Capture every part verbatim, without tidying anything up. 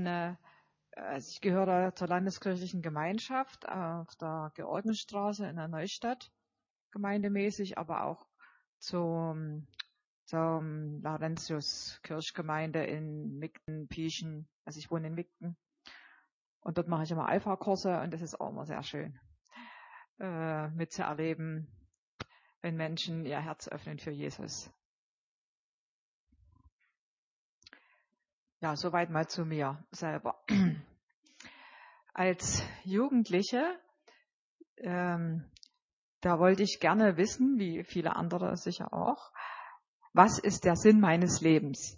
bin, äh, also ich gehöre zur landeskirchlichen Gemeinschaft auf der Georgenstraße in der Neustadt, gemeindemäßig, aber auch zum, zum Laurentius Kirchgemeinde in Migden, Pieschen. Also ich wohne in Migden. Und dort mache ich immer Alpha-Kurse und das ist auch immer sehr schön, äh, mitzuerleben, wenn Menschen ihr Herz öffnen für Jesus. Ja, soweit mal zu mir selber. Als Jugendliche, ähm, da wollte ich gerne wissen, wie viele andere sicher auch, was ist der Sinn meines Lebens?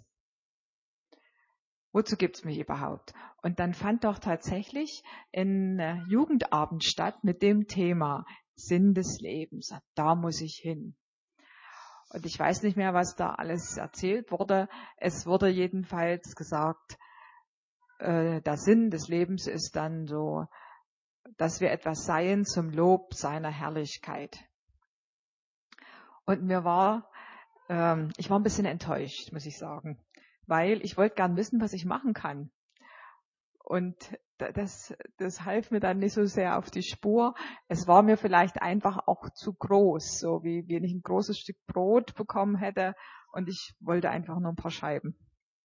Wozu gibt's mich überhaupt? Und dann fand doch tatsächlich ein äh, Jugendabend statt mit dem Thema Sinn des Lebens. Da muss ich hin. Und ich weiß nicht mehr, was da alles erzählt wurde. Es wurde jedenfalls gesagt, äh, der Sinn des Lebens ist dann so, dass wir etwas seien zum Lob seiner Herrlichkeit. Und mir war, ähm, ich war ein bisschen enttäuscht, muss ich sagen, weil ich wollte gern wissen, was ich machen kann. Und das, das half mir dann nicht so sehr auf die Spur. Es war mir vielleicht einfach auch zu groß, so wie wenn ich ein großes Stück Brot bekommen hätte und ich wollte einfach nur ein paar Scheiben.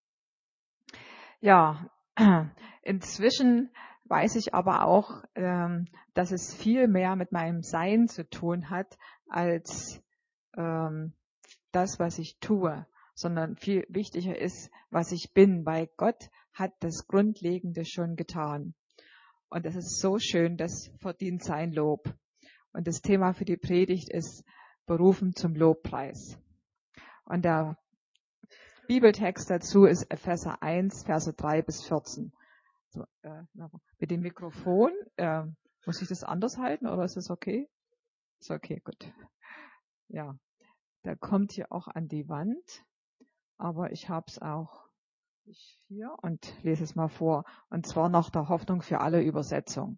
Ja, inzwischen weiß ich aber auch, ähm, dass es viel mehr mit meinem Sein zu tun hat, als ähm, das, was ich tue, sondern viel wichtiger ist, was ich bin, weil Gott hat das Grundlegende schon getan. Und das ist so schön, das verdient sein Lob. Und das Thema für die Predigt ist Berufen zum Lobpreis. Und der Bibeltext dazu ist Epheser eins, Verse drei bis vierzehn. So, äh, mit dem Mikrofon, äh, muss ich das anders halten oder ist das okay? Ist okay, gut. Ja, der kommt hier auch an die Wand, aber ich habe es auch hier und lese es mal vor. Und zwar nach der Hoffnung für alle Übersetzung.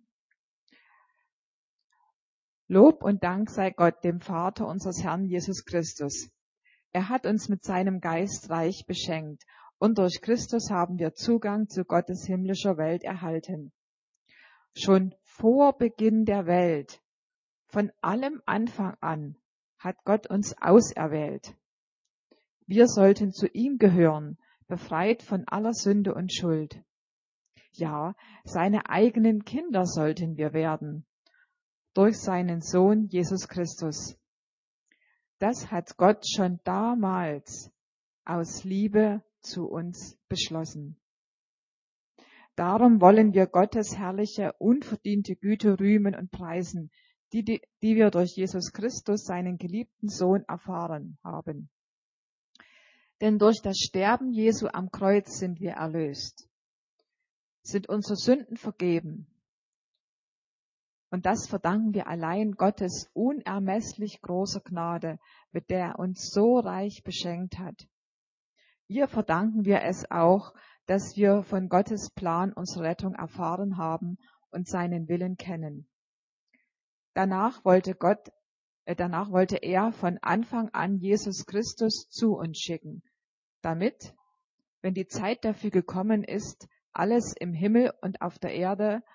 Lob und Dank sei Gott, dem Vater unseres Herrn Jesus Christus. Er hat uns mit seinem Geist reich beschenkt und durch Christus haben wir Zugang zu Gottes himmlischer Welt erhalten. Schon vor Beginn der Welt, von allem Anfang an, hat Gott uns auserwählt. Wir sollten zu ihm gehören, befreit von aller Sünde und Schuld. Ja, seine eigenen Kinder sollten wir werden, durch seinen Sohn Jesus Christus. Das hat Gott schon damals aus Liebe zu uns beschlossen. Darum wollen wir Gottes herrliche, unverdiente Güte rühmen und preisen, die, die, die wir durch Jesus Christus, seinen geliebten Sohn, erfahren haben. Denn durch das Sterben Jesu am Kreuz sind wir erlöst, sind unsere Sünden vergeben. Und das verdanken wir allein Gottes unermesslich großer Gnade, mit der er uns so reich beschenkt hat. Ihr verdanken wir es auch, dass wir von Gottes Plan unsere Rettung erfahren haben und seinen Willen kennen. Danach wollte Gott, äh, danach wollte er von Anfang an Jesus Christus zu uns schicken, damit, wenn die Zeit dafür gekommen ist, alles im Himmel und auf der Erde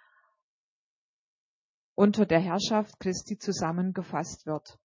unter der Herrschaft Christi zusammengefasst wird.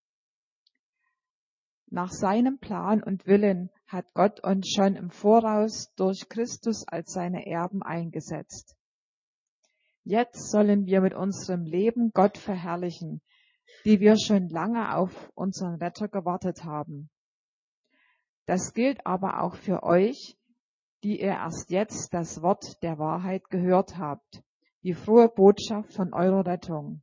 Nach seinem Plan und Willen hat Gott uns schon im Voraus durch Christus als seine Erben eingesetzt. Jetzt sollen wir mit unserem Leben Gott verherrlichen, die wir schon lange auf unseren Retter gewartet haben. Das gilt aber auch für euch, die ihr erst jetzt das Wort der Wahrheit gehört habt, die frohe Botschaft von eurer Rettung.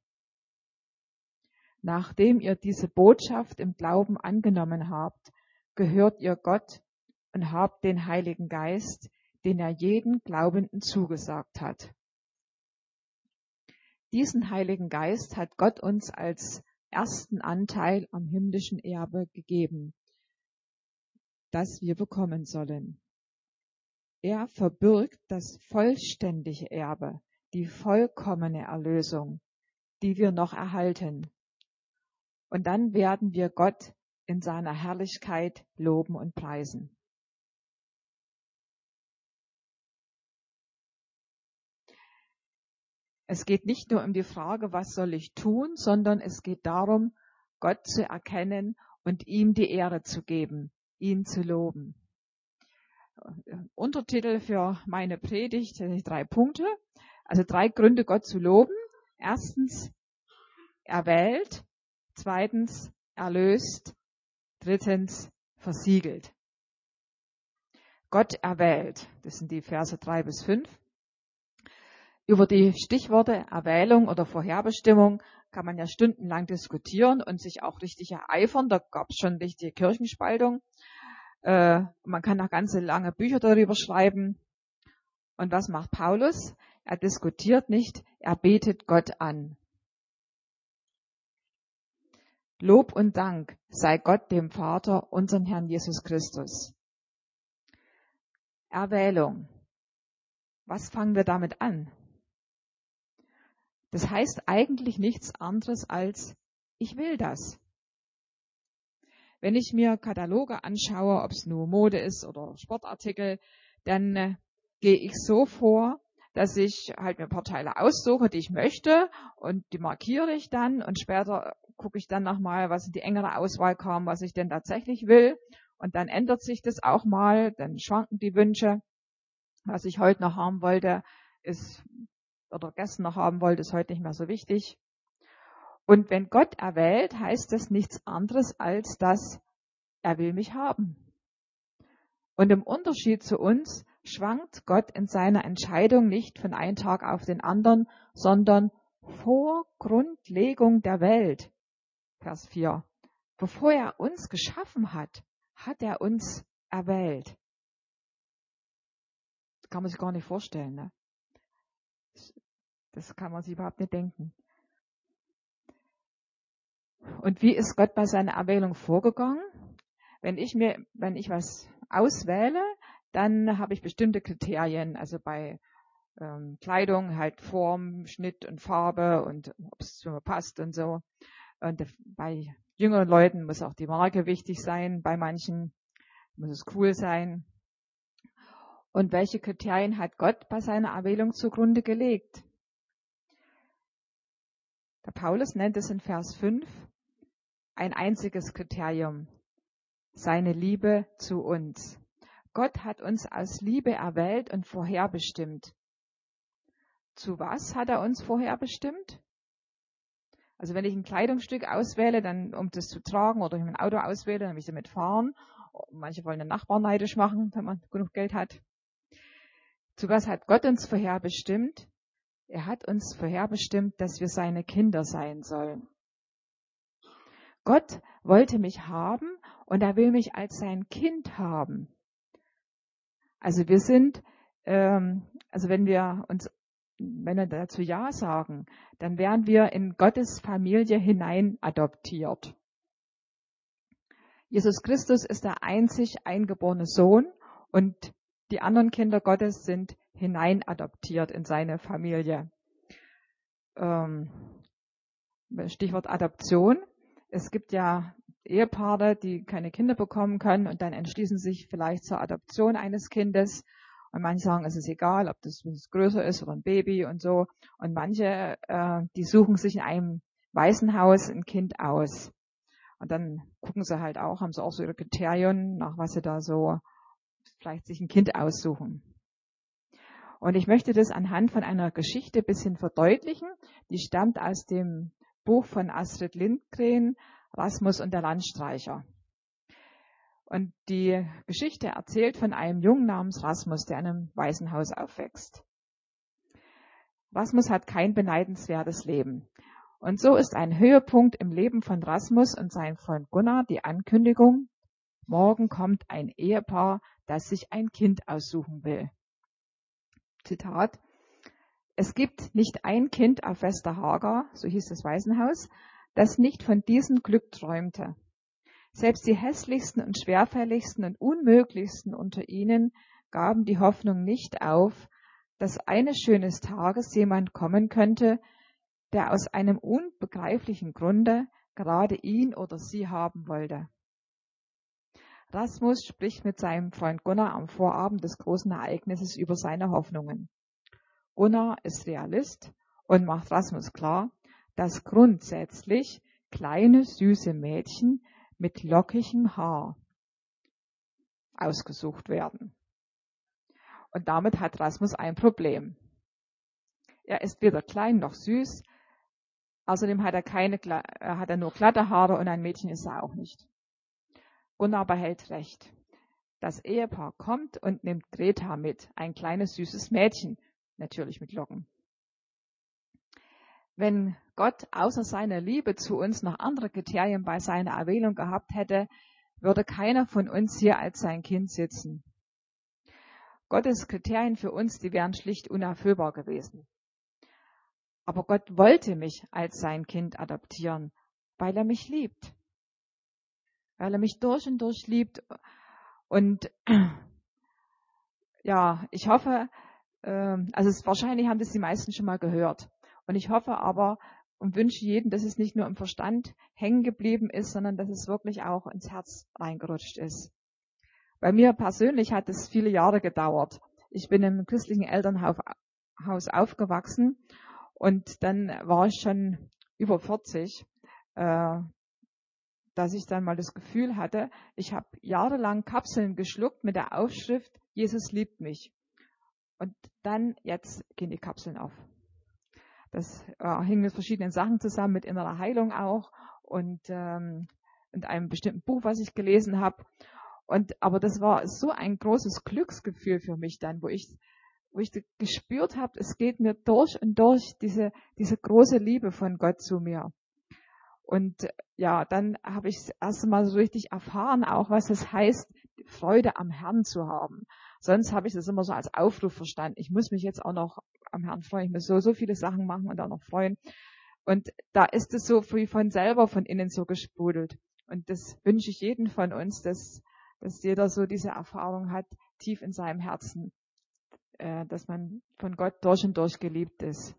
Nachdem ihr diese Botschaft im Glauben angenommen habt, gehört ihr Gott und habt den Heiligen Geist, den er jeden Glaubenden zugesagt hat. Diesen Heiligen Geist hat Gott uns als ersten Anteil am himmlischen Erbe gegeben, das wir bekommen sollen. Er verbirgt das vollständige Erbe, die vollkommene Erlösung, die wir noch erhalten. Und dann werden wir Gott in seiner Herrlichkeit loben und preisen. Es geht nicht nur um die Frage, was soll ich tun, sondern es geht darum, Gott zu erkennen und ihm die Ehre zu geben, ihn zu loben. Untertitel für meine Predigt sind drei Punkte. Also drei Gründe, Gott zu loben. Erstens, erwählt. Zweitens, erlöst. Drittens, versiegelt. Gott erwählt. Das sind die Verse drei bis fünf. Über die Stichworte Erwählung oder Vorherbestimmung kann man ja stundenlang diskutieren und sich auch richtig ereifern. Da gab es schon richtige Kirchenspaltung. Äh, man kann auch ganze lange Bücher darüber schreiben. Und was macht Paulus? Er diskutiert nicht, er betet Gott an. Lob und Dank sei Gott dem Vater, unserem Herrn Jesus Christus. Erwählung. Was fangen wir damit an? Das heißt eigentlich nichts anderes als, ich will das. Wenn ich mir Kataloge anschaue, ob es nur Mode ist oder Sportartikel, dann äh, gehe ich so vor, dass ich halt mir ein paar Teile aussuche, die ich möchte, und die markiere ich dann, und später gucke ich dann nochmal, was in die engere Auswahl kam, was ich denn tatsächlich will, und dann ändert sich das auch mal, dann schwanken die Wünsche. Was ich heute noch haben wollte, ist, oder gestern noch haben wollte, ist heute nicht mehr so wichtig. Und wenn Gott erwählt, heißt das nichts anderes, als dass er will mich haben. Und im Unterschied zu uns schwankt Gott in seiner Entscheidung nicht von einem Tag auf den anderen, sondern vor Grundlegung der Welt. Vers vier. Bevor er uns geschaffen hat, hat er uns erwählt. Das kann man sich gar nicht vorstellen, ne? Das kann man sich überhaupt nicht denken. Und wie ist Gott bei seiner Erwählung vorgegangen? Wenn ich mir, wenn ich was auswähle, dann habe ich bestimmte Kriterien, also bei ähm, Kleidung halt Form, Schnitt und Farbe und ob es zu mir passt und so. Und bei jüngeren Leuten muss auch die Marke wichtig sein, bei manchen muss es cool sein. Und welche Kriterien hat Gott bei seiner Erwählung zugrunde gelegt? Der Paulus nennt es in Vers fünf ein einziges Kriterium: seine Liebe zu uns. Gott hat uns aus Liebe erwählt und vorherbestimmt. Zu was hat er uns vorherbestimmt? Also wenn ich ein Kleidungsstück auswähle, dann um das zu tragen, oder ich ein Auto auswähle, dann will ich damit fahren. Manche wollen den Nachbarn neidisch machen, wenn man genug Geld hat. Zu was hat Gott uns vorherbestimmt? Er hat uns vorherbestimmt, dass wir seine Kinder sein sollen. Gott wollte mich haben und er will mich als sein Kind haben. Also wir sind, ähm, also wenn wir uns, wenn wir dazu Ja sagen, dann werden wir in Gottes Familie hinein adoptiert. Jesus Christus ist der einzig eingeborene Sohn und die anderen Kinder Gottes sind hinein adoptiert in seine Familie. Ähm, Stichwort Adoption. Es gibt ja Ehepaare, die keine Kinder bekommen können und dann entschließen sich vielleicht zur Adoption eines Kindes. Und manche sagen, es ist egal, ob das, wenn es größer ist oder ein Baby und so. Und manche, äh, die suchen sich in einem Waisenhaus ein Kind aus. Und dann gucken sie halt auch, haben sie auch so ihre Kriterien, nach was sie da so vielleicht sich ein Kind aussuchen. Und ich möchte das anhand von einer Geschichte ein bisschen verdeutlichen. Die stammt aus dem Buch von Astrid Lindgren, Rasmus und der Landstreicher. Und die Geschichte erzählt von einem Jungen namens Rasmus, der in einem Waisenhaus aufwächst. Rasmus hat kein beneidenswertes Leben. Und so ist ein Höhepunkt im Leben von Rasmus und seinem Freund Gunnar die Ankündigung: Morgen kommt ein Ehepaar, das sich ein Kind aussuchen will. Zitat: Es gibt nicht ein Kind auf Westerhager, so hieß das Waisenhaus, das nicht von diesem Glück träumte. Selbst die hässlichsten und schwerfälligsten und unmöglichsten unter ihnen gaben die Hoffnung nicht auf, dass eines schönen Tages jemand kommen könnte, der aus einem unbegreiflichen Grunde gerade ihn oder sie haben wollte. Rasmus spricht mit seinem Freund Gunnar am Vorabend des großen Ereignisses über seine Hoffnungen. Gunnar ist Realist und macht Rasmus klar, dass grundsätzlich kleine, süße Mädchen mit lockigem Haar ausgesucht werden. Und damit hat Rasmus ein Problem. Er ist weder klein noch süß, außerdem hat er, keine, hat er nur glatte Haare und ein Mädchen ist er auch nicht. Gunnar behält recht. Das Ehepaar kommt und nimmt Greta mit, ein kleines süßes Mädchen, natürlich mit Locken. Wenn Gott außer seiner Liebe zu uns noch andere Kriterien bei seiner Erwählung gehabt hätte, würde keiner von uns hier als sein Kind sitzen. Gottes Kriterien für uns, die wären schlicht unerfüllbar gewesen. Aber Gott wollte mich als sein Kind adoptieren, weil er mich liebt. Weil er mich durch und durch liebt. Und ja, ich hoffe, äh, also es, wahrscheinlich haben das die meisten schon mal gehört. Und ich hoffe aber und wünsche jedem, dass es nicht nur im Verstand hängen geblieben ist, sondern dass es wirklich auch ins Herz reingerutscht ist. Bei mir persönlich hat es viele Jahre gedauert. Ich bin im christlichen Elternhaus aufgewachsen und dann war ich schon über vierzig, äh, dass ich dann mal das Gefühl hatte, ich habe jahrelang Kapseln geschluckt mit der Aufschrift, Jesus liebt mich. Und dann, jetzt gehen die Kapseln auf. Das äh, hing mit verschiedenen Sachen zusammen, mit innerer Heilung auch und ähm, mit einem bestimmten Buch, was ich gelesen habe. Und aber das war so ein großes Glücksgefühl für mich dann, wo ich, wo ich gespürt habe, es geht mir durch und durch diese diese große Liebe von Gott zu mir. Und ja, dann habe ich das erste Mal so richtig erfahren, auch was es heißt, Freude am Herrn zu haben. Sonst habe ich das immer so als Aufruf verstanden. Ich muss mich jetzt auch noch am Herrn freuen. Ich muss so, so viele Sachen machen und auch noch freuen. Und da ist es so wie von selber von innen so gesprudelt. Und das wünsche ich jedem von uns, dass, dass jeder so diese Erfahrung hat, tief in seinem Herzen, äh, dass man von Gott durch und durch geliebt ist.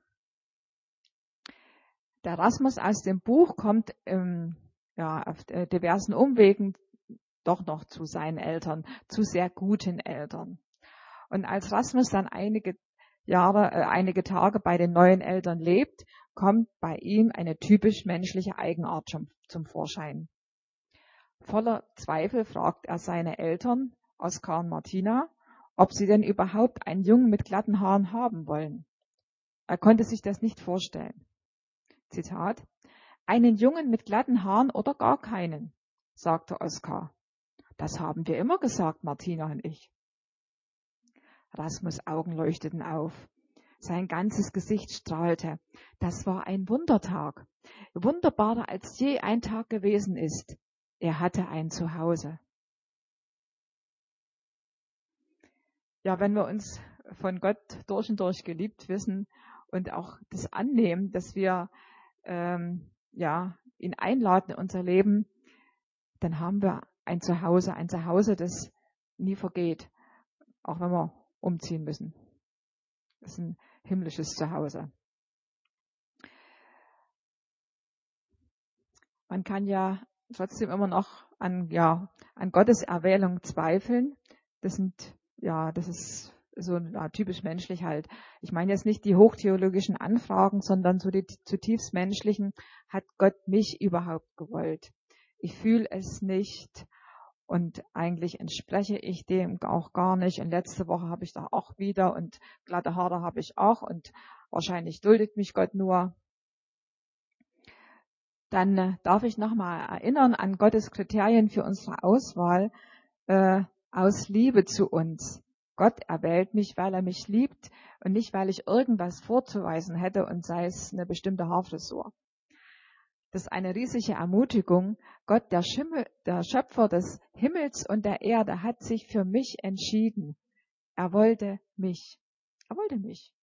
Der Rasmus aus dem Buch kommt ähm, ja, auf äh, diversen Umwegen doch noch zu seinen Eltern, zu sehr guten Eltern. Und als Rasmus dann einige Jahre, äh, einige Tage bei den neuen Eltern lebt, kommt bei ihm eine typisch menschliche Eigenart zum, zum Vorschein. Voller Zweifel fragt er seine Eltern, Oskar und Martina, ob sie denn überhaupt einen Jungen mit glatten Haaren haben wollen. Er konnte sich das nicht vorstellen. Zitat: Einen Jungen mit glatten Haaren oder gar keinen, sagte Oskar. Das haben wir immer gesagt, Martina und ich. Rasmus' Augen leuchteten auf. Sein ganzes Gesicht strahlte. Das war ein Wundertag. Wunderbarer als je ein Tag gewesen ist. Er hatte ein Zuhause. Ja, wenn wir uns von Gott durch und durch geliebt wissen und auch das annehmen, dass wir ähm, ja, ihn einladen in unser Leben, dann haben wir ein Zuhause, ein Zuhause, das nie vergeht, auch wenn wir umziehen müssen. Das ist ein himmlisches Zuhause. Man kann ja trotzdem immer noch an, ja, an Gottes Erwählung zweifeln. Das sind, ja, das ist so ja, typisch menschlich halt. Ich meine jetzt nicht die hochtheologischen Anfragen, sondern so die zutiefst menschlichen. Hat Gott mich überhaupt gewollt? Ich fühle es nicht und eigentlich entspreche ich dem auch gar nicht. Und letzte Woche habe ich da auch wieder und glatte Haare habe ich auch und wahrscheinlich duldet mich Gott nur. Dann äh, darf ich nochmal erinnern an Gottes Kriterien für unsere Auswahl äh, aus Liebe zu uns. Gott erwählt mich, weil er mich liebt und nicht, weil ich irgendwas vorzuweisen hätte und sei es eine bestimmte Haarfrisur. Das ist eine riesige Ermutigung. Gott, der, Schimmel, der Schöpfer des Himmels und der Erde, hat sich für mich entschieden. Er wollte mich. Er wollte mich.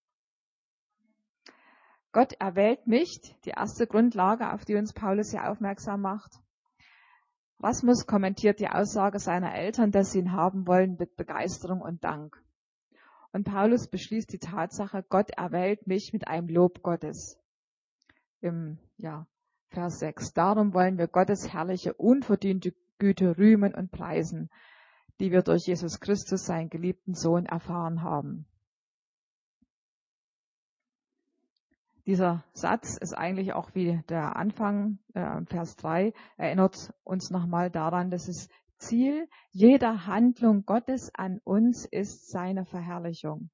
Gott erwählt mich, die erste Grundlage, auf die uns Paulus ja aufmerksam macht. Rasmus kommentiert die Aussage seiner Eltern, dass sie ihn haben wollen, mit Begeisterung und Dank. Und Paulus beschließt die Tatsache, Gott erwählt mich mit einem Lob Gottes. Im ja, Vers sechs. Darum wollen wir Gottes herrliche, unverdiente Güte rühmen und preisen, die wir durch Jesus Christus, seinen geliebten Sohn, erfahren haben. Dieser Satz ist eigentlich auch wie der Anfang, äh, Vers drei, erinnert uns nochmal daran, dass das Ziel jeder Handlung Gottes an uns ist seine Verherrlichung.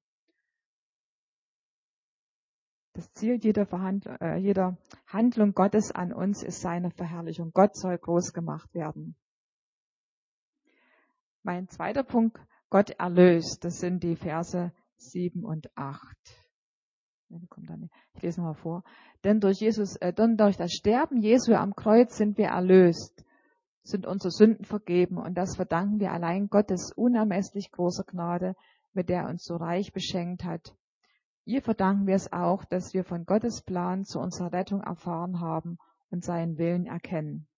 Das Ziel jeder, Verhandl- äh, jeder Handlung Gottes an uns ist seine Verherrlichung. Gott soll groß gemacht werden. Mein zweiter Punkt, Gott erlöst. Das sind die Verse sieben und acht. Ich lese nochmal vor. Denn durch Jesus, äh, denn durch das Sterben Jesu am Kreuz sind wir erlöst, sind unsere Sünden vergeben, und das verdanken wir allein Gottes unermesslich großer Gnade, mit der er uns so reich beschenkt hat. Ihr verdanken wir es auch, dass wir von Gottes Plan zu unserer Rettung erfahren haben und seinen Willen erkennen.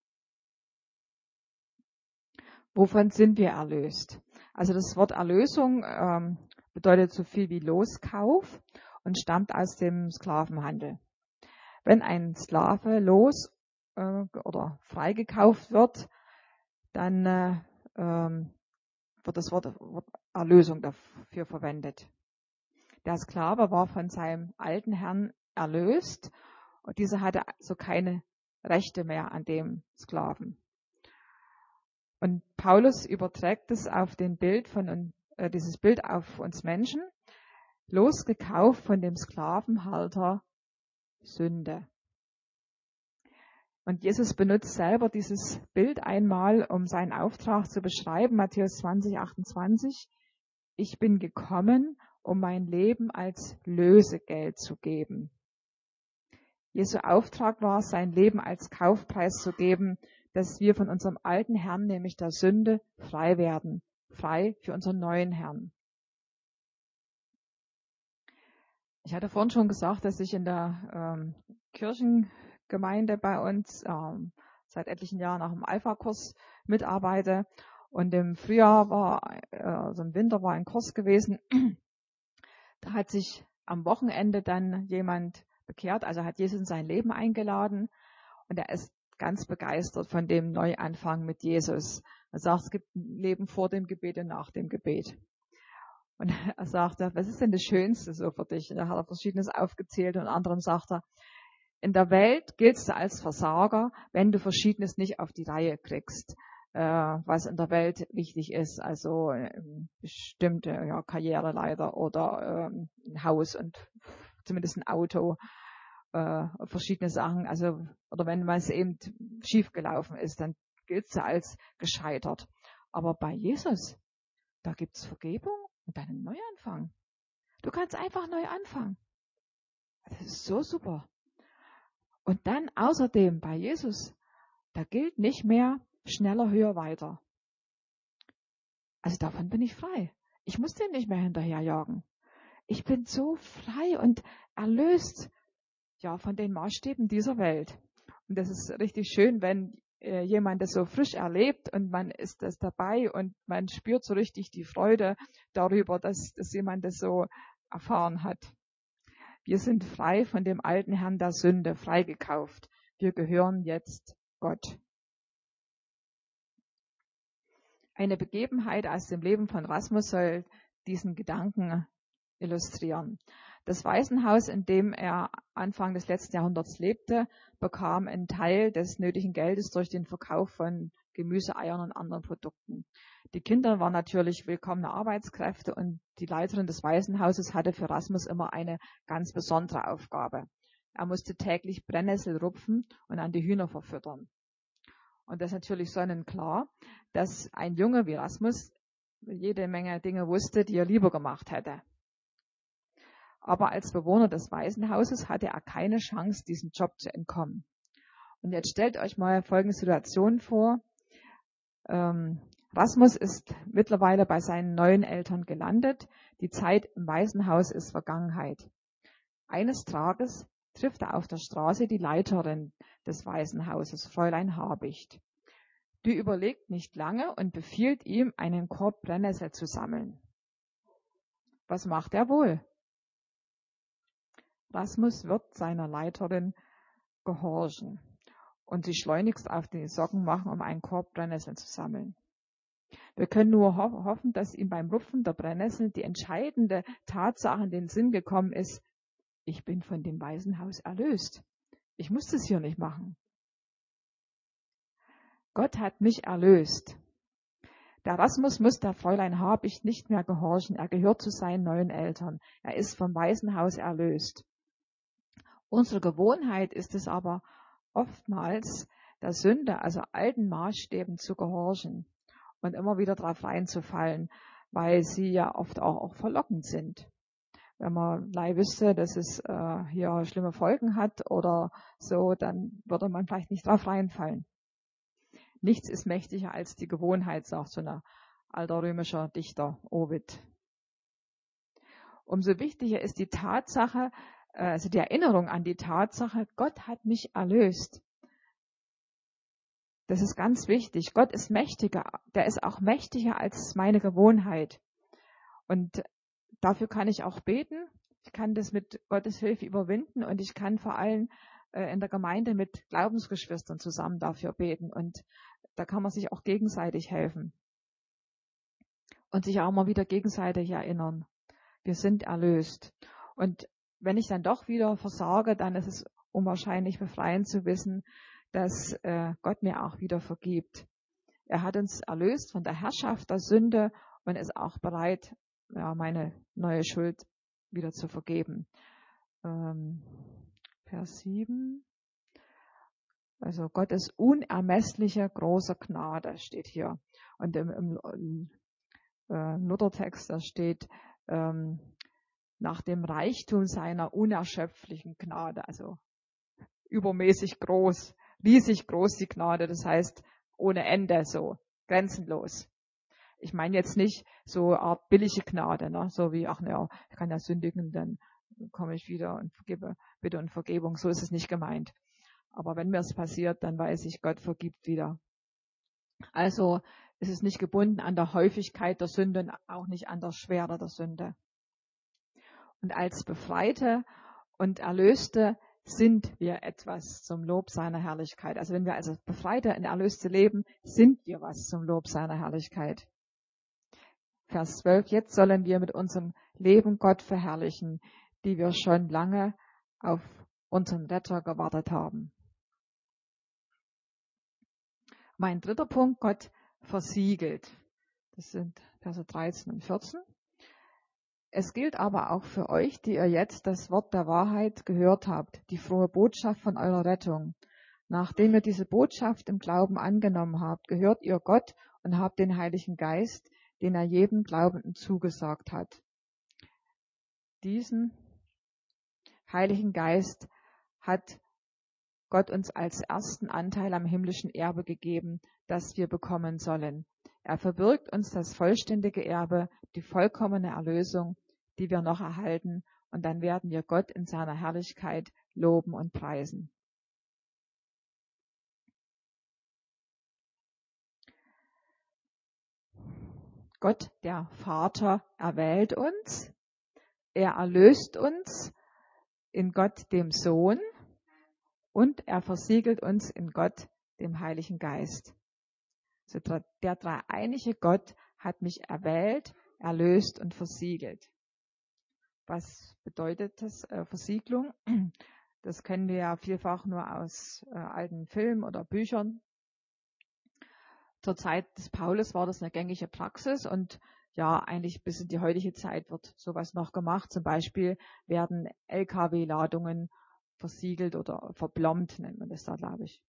Wovon sind wir erlöst? Also das Wort Erlösung ähm, bedeutet so viel wie Loskauf und stammt aus dem Sklavenhandel. Wenn ein Sklave los äh, oder freigekauft wird, dann äh, ähm, wird das Wort, Wort Erlösung dafür verwendet. Der Sklave war von seinem alten Herrn erlöst und dieser hatte so keine Rechte mehr an dem Sklaven. Und Paulus überträgt es auf den Bild von äh, dieses Bild auf uns Menschen, losgekauft von dem Sklavenhalter Sünde. Und Jesus benutzt selber dieses Bild einmal, um seinen Auftrag zu beschreiben, Matthäus zwanzig, achtundzwanzig. Ich bin gekommen, um mein Leben als Lösegeld zu geben. Jesu Auftrag war, sein Leben als Kaufpreis zu geben, dass wir von unserem alten Herrn, nämlich der Sünde, frei werden. Frei für unseren neuen Herrn. Ich hatte vorhin schon gesagt, dass ich in der ähm, Kirchengemeinde bei uns ähm, seit etlichen Jahren nach dem Alpha-Kurs mitarbeite. Und im Frühjahr war, äh, also im Winter war ein Kurs gewesen. Da hat sich am Wochenende dann jemand bekehrt, also hat Jesus in sein Leben eingeladen. Und er ist ganz begeistert von dem Neuanfang mit Jesus. Er sagt, es gibt ein Leben vor dem Gebet und nach dem Gebet. Und er sagte, was ist denn das Schönste so für dich? Und da hat er Verschiedenes aufgezählt und anderem sagt er, in der Welt giltst du als Versager, wenn du Verschiedenes nicht auf die Reihe kriegst, äh, was in der Welt wichtig ist, also äh, bestimmte ja, Karriereleiter oder ähm, ein Haus und zumindest ein Auto, äh, verschiedene Sachen, also oder wenn was eben schiefgelaufen ist, dann giltst du als gescheitert. Aber bei Jesus, da gibt's Vergebung und einen Neuanfang. Du kannst einfach neu anfangen. Das ist so super. Und dann außerdem bei Jesus, da gilt nicht mehr schneller, höher, weiter. Also davon bin ich frei. Ich muss den nicht mehr hinterherjagen. Ich bin so frei und erlöst, ja, von den Maßstäben dieser Welt. Und das ist richtig schön, wenn äh, jemand das so frisch erlebt und man ist das dabei und man spürt so richtig die Freude darüber, dass, dass jemand das so erfahren hat. Wir sind frei von dem alten Herrn der Sünde, freigekauft. Wir gehören jetzt Gott. Eine Begebenheit aus dem Leben von Rasmus soll diesen Gedanken illustrieren. Das Waisenhaus, in dem er Anfang des letzten Jahrhunderts lebte, bekam einen Teil des nötigen Geldes durch den Verkauf von Gemüse, Eiern und anderen Produkten. Die Kinder waren natürlich willkommene Arbeitskräfte und die Leiterin des Waisenhauses hatte für Rasmus immer eine ganz besondere Aufgabe. Er musste täglich Brennnessel rupfen und an die Hühner verfüttern. Und das ist natürlich sonnenklar, dass ein Junge wie Rasmus jede Menge Dinge wusste, die er lieber gemacht hätte. Aber als Bewohner des Waisenhauses hatte er keine Chance, diesem Job zu entkommen. Und jetzt stellt euch mal folgende Situation vor. Ähm, Rasmus ist mittlerweile bei seinen neuen Eltern gelandet. Die Zeit im Waisenhaus ist Vergangenheit. Eines Tages trifft er auf der Straße die Leiterin des Waisenhauses, Fräulein Habicht. Die überlegt nicht lange und befiehlt ihm, einen Korb Brennnessel zu sammeln. Was macht er wohl? Rasmus wird seiner Leiterin gehorchen und sich schleunigst auf die Socken machen, um einen Korb Brennnesseln zu sammeln. Wir können nur ho- hoffen, dass ihm beim Rupfen der Brennnessel die entscheidende Tatsache in den Sinn gekommen ist: ich bin von dem Waisenhaus erlöst. Ich muss das hier nicht machen. Gott hat mich erlöst. Der Erasmus muss der Fräulein Habicht nicht mehr gehorchen. Er gehört zu seinen neuen Eltern. Er ist vom Waisenhaus erlöst. Unsere Gewohnheit ist es aber oftmals, der Sünde, also alten Maßstäben zu gehorchen und immer wieder darauf reinzufallen, weil sie ja oft auch, auch verlockend sind. Wenn man gleich wüsste, dass es äh, hier schlimme Folgen hat oder so, dann würde man vielleicht nicht drauf reinfallen. Nichts ist mächtiger als die Gewohnheit, sagt so ein alter römischer Dichter, Ovid. Umso wichtiger ist die Tatsache, also die Erinnerung an die Tatsache, Gott hat mich erlöst. Das ist ganz wichtig. Gott ist mächtiger. Der ist auch mächtiger als meine Gewohnheit. Und dafür kann ich auch beten. Ich kann das mit Gottes Hilfe überwinden und ich kann vor allem äh, in der Gemeinde mit Glaubensgeschwistern zusammen dafür beten. Und da kann man sich auch gegenseitig helfen und sich auch mal wieder gegenseitig erinnern. Wir sind erlöst. Und wenn ich dann doch wieder versage, dann ist es unwahrscheinlich befreiend zu wissen, dass äh, Gott mir auch wieder vergibt. Er hat uns erlöst von der Herrschaft der Sünde und ist auch bereit, ja, meine neue Schuld wieder zu vergeben. Ähm, Vers sieben. Also Gottes unermessliche große Gnade steht hier. Und im, im, im äh, Luthertext, da steht, ähm, nach dem Reichtum seiner unerschöpflichen Gnade, also übermäßig groß, riesig groß die Gnade, das heißt ohne Ende, so grenzenlos. Ich meine jetzt nicht so eine Art billige Gnade, ne? So wie, ach naja, ich kann ja sündigen, dann komme ich wieder und vergebe Bitte und Vergebung, so ist es nicht gemeint. Aber wenn mir es passiert, dann weiß ich, Gott vergibt wieder. Also ist es nicht gebunden an der Häufigkeit der Sünde und auch nicht an der Schwere der Sünde. Und als Befreite und Erlöste sind wir etwas zum Lob seiner Herrlichkeit. Also wenn wir als Befreite und Erlöste leben, sind wir was zum Lob seiner Herrlichkeit. Vers zwölf, jetzt sollen wir mit unserem Leben Gott verherrlichen, die wir schon lange auf unseren Retter gewartet haben. Mein dritter Punkt, Gott versiegelt. Das sind Verse dreizehn und vierzehn. Es gilt aber auch für euch, die ihr jetzt das Wort der Wahrheit gehört habt, die frohe Botschaft von eurer Rettung. Nachdem ihr diese Botschaft im Glauben angenommen habt, gehört ihr Gott und habt den Heiligen Geist, den er jedem Glaubenden zugesagt hat. Diesen Heiligen Geist hat Gott uns als ersten Anteil am himmlischen Erbe gegeben, das wir bekommen sollen. Er verbirgt uns das vollständige Erbe, die vollkommene Erlösung, die wir noch erhalten, und dann werden wir Gott in seiner Herrlichkeit loben und preisen. Gott, der Vater, erwählt uns, er erlöst uns in Gott, dem Sohn, und er versiegelt uns in Gott, dem Heiligen Geist. Also der dreieinige Gott hat mich erwählt, erlöst und versiegelt. Was bedeutet das, äh, Versiegelung? Das kennen wir ja vielfach nur aus äh, alten Filmen oder Büchern. Zur Zeit des Paulus war das eine gängige Praxis und ja, eigentlich bis in die heutige Zeit wird sowas noch gemacht. Zum Beispiel werden L K W-Ladungen versiegelt oder verblombt, nennt man das da, glaube ich.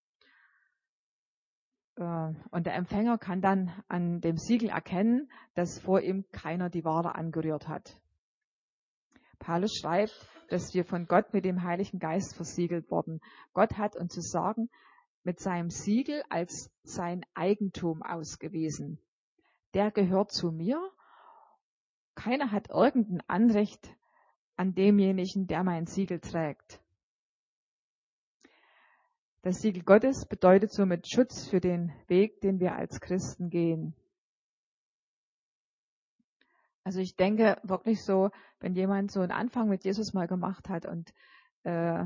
Und der Empfänger kann dann an dem Siegel erkennen, dass vor ihm keiner die Ware angerührt hat. Paulus schreibt, dass wir von Gott mit dem Heiligen Geist versiegelt wurden. Gott hat uns sozusagen mit seinem Siegel als sein Eigentum ausgewiesen. Der gehört zu mir. Keiner hat irgendein Anrecht an demjenigen, der mein Siegel trägt. Das Siegel Gottes bedeutet somit Schutz für den Weg, den wir als Christen gehen. Also ich denke wirklich so, wenn jemand so einen Anfang mit Jesus mal gemacht hat und äh,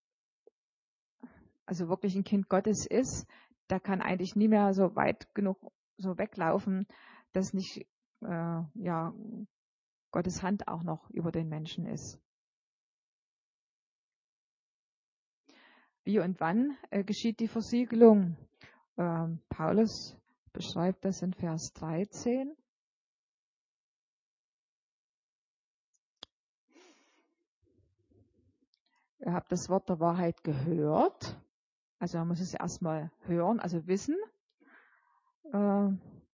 also wirklich ein Kind Gottes ist, der kann eigentlich nie mehr so weit genug so weglaufen, dass nicht äh, ja Gottes Hand auch noch über den Menschen ist. Wie und wann äh, geschieht die Versiegelung? Ähm, Paulus beschreibt das in Vers dreizehn. Ihr habt das Wort der Wahrheit gehört. Also man muss es erstmal hören, also wissen. Äh,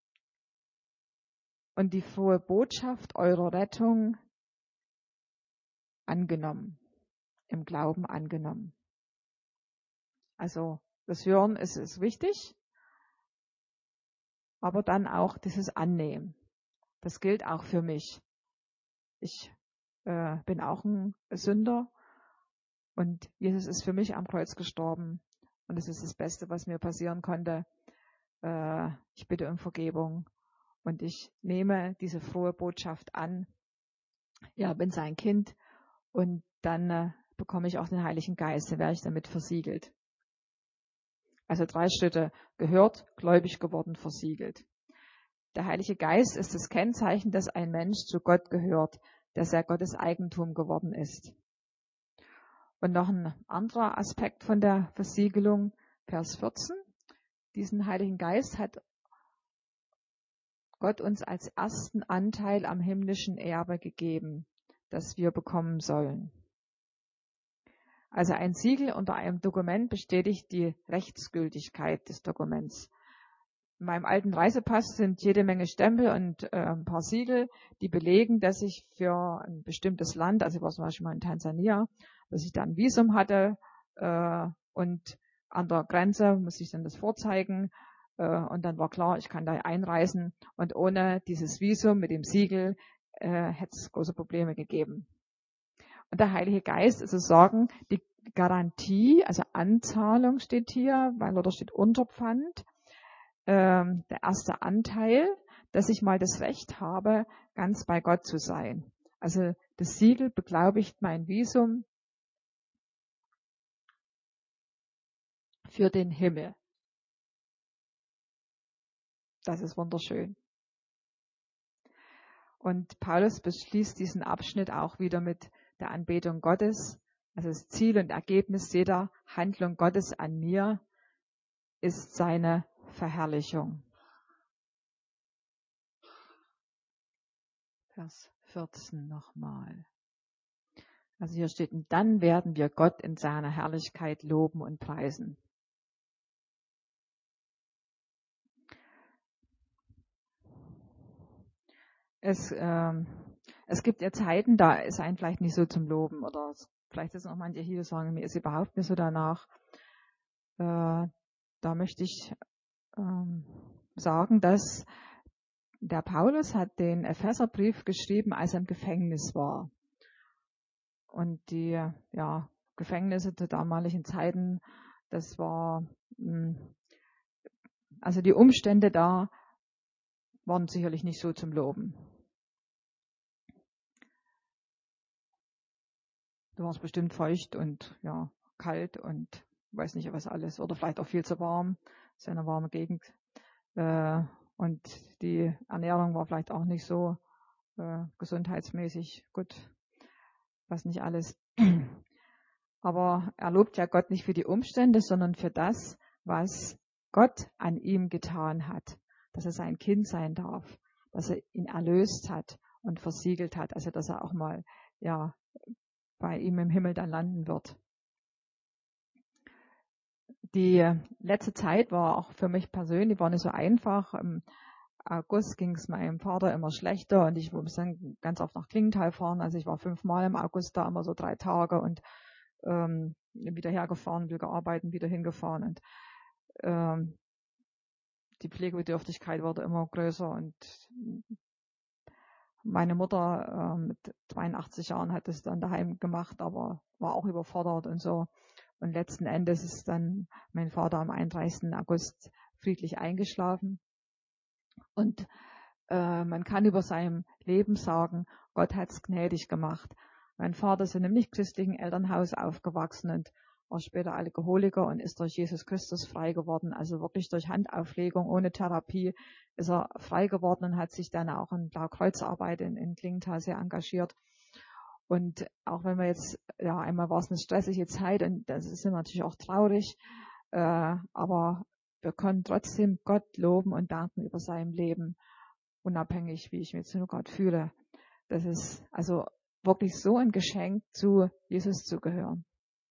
und die frohe Botschaft eurer Rettung angenommen, im Glauben angenommen. Also das Hören ist, ist wichtig, aber dann auch dieses Annehmen. Das gilt auch für mich. Ich äh, bin auch ein Sünder und Jesus ist für mich am Kreuz gestorben und es ist das Beste, was mir passieren konnte. Äh, ich bitte um Vergebung und ich nehme diese frohe Botschaft an. Ja, bin sein Kind und dann äh, bekomme ich auch den Heiligen Geist, dann werde ich damit versiegelt. Also drei Schritte: gehört, gläubig geworden, versiegelt. Der Heilige Geist ist das Kennzeichen, dass ein Mensch zu Gott gehört, dass er Gottes Eigentum geworden ist. Und noch ein anderer Aspekt von der Versiegelung, Vers vierzehn. Diesen Heiligen Geist hat Gott uns als ersten Anteil am himmlischen Erbe gegeben, das wir bekommen sollen. Also ein Siegel unter einem Dokument bestätigt die Rechtsgültigkeit des Dokuments. In meinem alten Reisepass sind jede Menge Stempel und äh, ein paar Siegel, die belegen, dass ich für ein bestimmtes Land, also ich war zum Beispiel mal in Tansania, dass ich da ein Visum hatte äh, und an der Grenze muss ich dann das vorzeigen äh, und dann war klar, ich kann da einreisen und ohne dieses Visum mit dem Siegel äh, hätte es große Probleme gegeben. Und der Heilige Geist ist sozusagen die Garantie, also Anzahlung steht hier, weil oder steht Unterpfand, ähm, der erste Anteil, dass ich mal das Recht habe, ganz bei Gott zu sein. Also das Siegel beglaubigt mein Visum für den Himmel. Das ist wunderschön. Und Paulus beschließt diesen Abschnitt auch wieder mit der Anbetung Gottes. Also das Ziel und Ergebnis jeder Handlung Gottes an mir ist seine Verherrlichung. Vers vierzehn nochmal. Also hier steht, und dann werden wir Gott in seiner Herrlichkeit loben und preisen. Es, ähm, es gibt ja Zeiten, da ist einem vielleicht nicht so zum Loben oder es, vielleicht ist noch manche hier, die sagen, mir ist überhaupt nicht so danach. Äh, da möchte ich ähm, sagen, dass der Paulus hat den Epheserbrief geschrieben, als er im Gefängnis war. Und die ja, Gefängnisse zu damaligen Zeiten, das war, mh, also die Umstände da waren sicherlich nicht so zum Loben. Da war es bestimmt feucht und ja, kalt und weiß nicht was alles. Oder vielleicht auch viel zu warm. Es ist ja eine warme Gegend. Äh, und die Ernährung war vielleicht auch nicht so äh, gesundheitsmäßig gut. Was nicht alles. Aber er lobt ja Gott nicht für die Umstände, sondern für das, was Gott an ihm getan hat. Dass er sein Kind sein darf. Dass er ihn erlöst hat und versiegelt hat. Also dass er auch mal ja bei ihm im Himmel dann landen wird. Die letzte Zeit war auch für mich persönlich war nicht so einfach. Im August ging es meinem Vater immer schlechter und ich muss dann ganz oft nach Klingenthal fahren. Also ich war fünfmal im August da, immer so drei Tage und ähm, wieder hergefahren, wieder gearbeitet, wieder hingefahren und ähm, die Pflegebedürftigkeit wurde immer größer und meine Mutter äh, mit zweiundachtzig Jahren hat es dann daheim gemacht, aber war auch überfordert und so. Und letzten Endes ist dann mein Vater am einunddreißigsten August friedlich eingeschlafen. Und äh, man kann über sein Leben sagen, Gott hat es gnädig gemacht. Mein Vater ist in einem nicht-christlichen Elternhaus aufgewachsen und war später Alkoholiker und ist durch Jesus Christus frei geworden. Also wirklich durch Handauflegung, ohne Therapie ist er frei geworden und hat sich dann auch in Blaukreuzarbeit in, in Klingenthal sehr engagiert. Und auch wenn wir jetzt, ja, einmal war es eine stressige Zeit und das ist natürlich auch traurig, äh, aber wir können trotzdem Gott loben und danken über sein Leben, unabhängig, wie ich mich jetzt nur gerade fühle. Das ist also wirklich so ein Geschenk, zu Jesus zu gehören.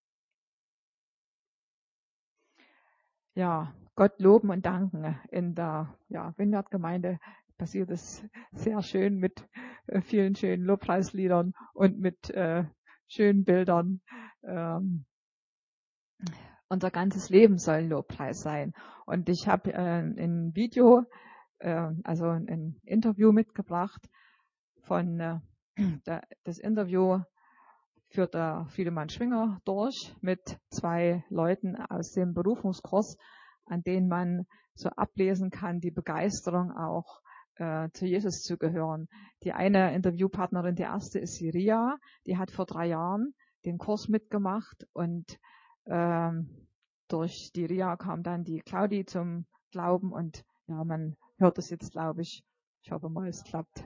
Ja, Gott loben und danken. In der ja, Vineyard-Gemeinde passiert es sehr schön mit äh, vielen schönen Lobpreisliedern und mit äh, schönen Bildern. Ähm, unser ganzes Leben soll ein Lobpreis sein. Und ich habe äh, ein Video, äh, also ein Interview mitgebracht von äh, der, das Interview führt der Friedemann Schwinger durch mit zwei Leuten aus dem Berufungskurs, an denen man so ablesen kann, die Begeisterung auch äh, zu Jesus zu gehören. Die eine Interviewpartnerin, die erste ist Siria, die hat vor drei Jahren den Kurs mitgemacht und ähm, durch die Ria kam dann die Claudi zum Glauben und ja, man hört es jetzt, glaube ich. Ich hoffe mal, es klappt.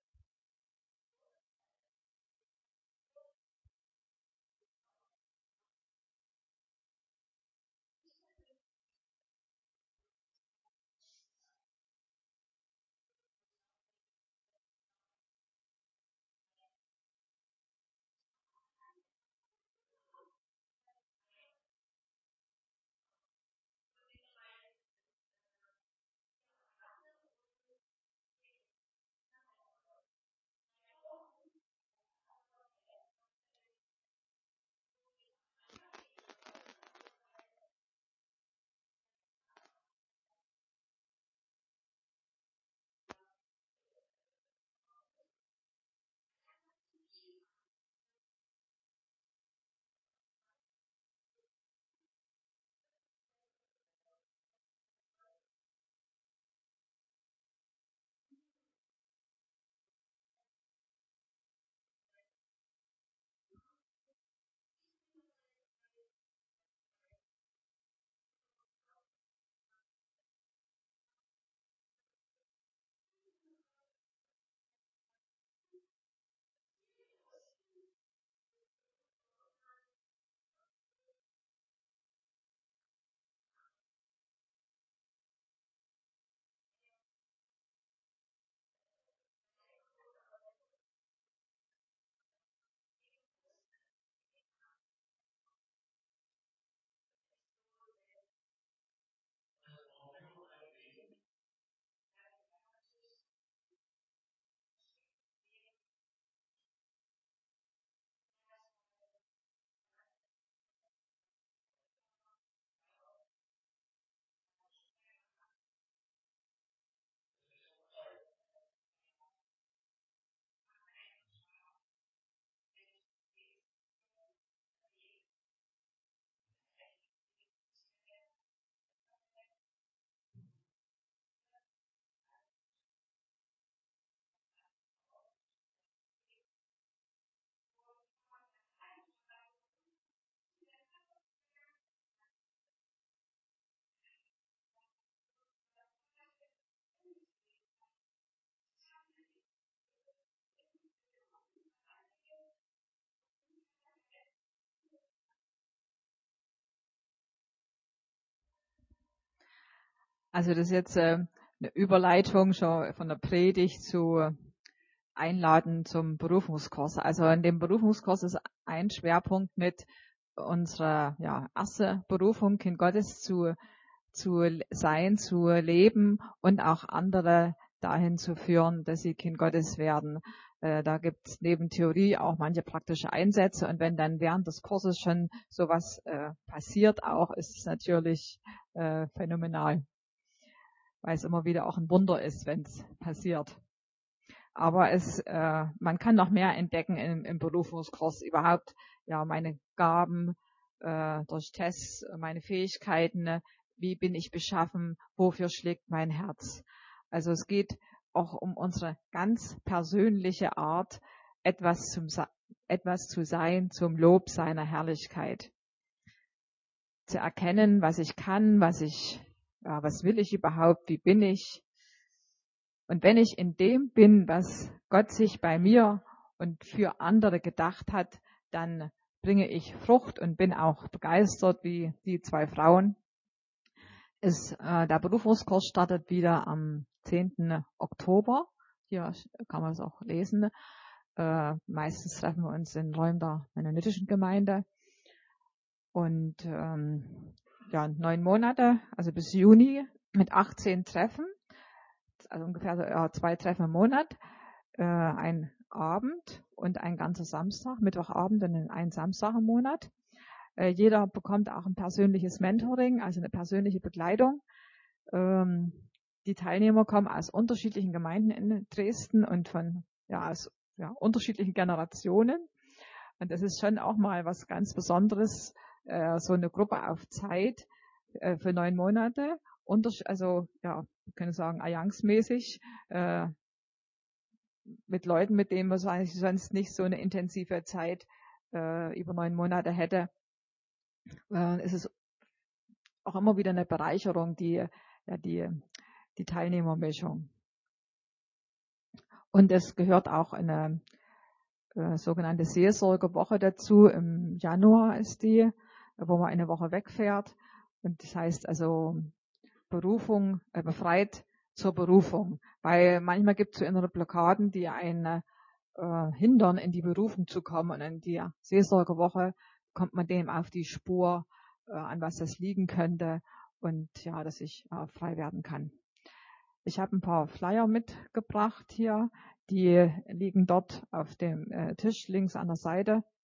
Also das ist jetzt äh, eine Überleitung schon von der Predigt zu Einladen zum Berufungskurs. Also in dem Berufungskurs ist ein Schwerpunkt mit unserer ja, erste Berufung, Kind Gottes zu, zu sein, zu leben und auch andere dahin zu führen, dass sie Kind Gottes werden. Äh, da gibt es neben Theorie auch manche praktische Einsätze und wenn dann während des Kurses schon sowas äh, passiert auch, ist es natürlich äh, phänomenal, weil es immer wieder auch ein Wunder ist, wenn es passiert. Aber es, äh, man kann noch mehr entdecken im, im Berufungskurs, überhaupt ja meine Gaben äh, durch Tests, meine Fähigkeiten, ne? Wie bin ich beschaffen, wofür schlägt mein Herz. Also es geht auch um unsere ganz persönliche Art, etwas, zum, etwas zu sein zum Lob seiner Herrlichkeit. Zu erkennen, was ich kann, was ich, ja, was will ich überhaupt, wie bin ich. Und wenn ich in dem bin, was Gott sich bei mir und für andere gedacht hat, dann bringe ich Frucht und bin auch begeistert wie die zwei Frauen. Ist, äh, der Berufungskurs startet wieder am zehnten Oktober. Hier kann man es auch lesen. Äh, meistens treffen wir uns in Räumen der mennonitischen Gemeinde. Und ähm, ja, neun Monate, also bis Juni mit achtzehn Treffen, also ungefähr äh, zwei Treffen im Monat, äh, ein Abend und ein ganzer Samstag, Mittwochabend und ein Samstag im Monat. Äh, jeder bekommt auch ein persönliches Mentoring, also eine persönliche Begleitung. Ähm, die Teilnehmer kommen aus unterschiedlichen Gemeinden in Dresden und von ja, aus ja, unterschiedlichen Generationen. Und das ist schon auch mal was ganz Besonderes, äh, so eine Gruppe auf Zeit äh, für neun Monate. Unters also, ja, wir können sagen, allianzmäßig, äh, mit Leuten, mit denen man sonst nicht so eine intensive Zeit äh, über neun Monate hätte. Äh, es ist auch immer wieder eine Bereicherung, die, ja, die, die Teilnehmermischung. Und es gehört auch eine äh, sogenannte Seelsorgewoche dazu. Im Januar ist die, wo man eine Woche wegfährt. Und das heißt also Berufung, äh, befreit zur Berufung. Weil manchmal gibt es so innere Blockaden, die einen äh, hindern, in die Berufung zu kommen. Und in die Seelsorgewoche kommt man dem auf die Spur, äh, an was das liegen könnte. Und ja, dass ich äh, frei werden kann. Ich habe ein paar Flyer mitgebracht hier. Die liegen dort auf dem äh, Tisch links an der Seite.